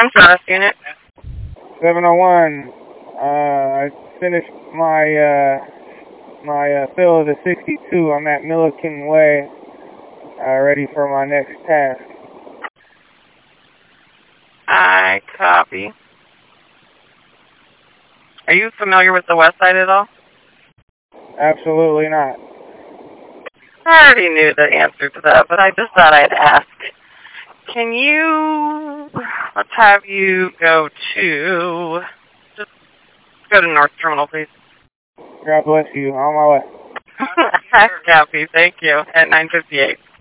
I'm sorry, unit. 701. I finished my fill of the 62. I'm at Milliken Way, ready for my next task. I copy. Are you familiar with the west side at all? Absolutely not. I already knew the answer to that, but I just thought I'd ask. Can you, let's have you go to, just go to North Terminal, please. God bless you. On my way. Copy, thank you, at 9:58.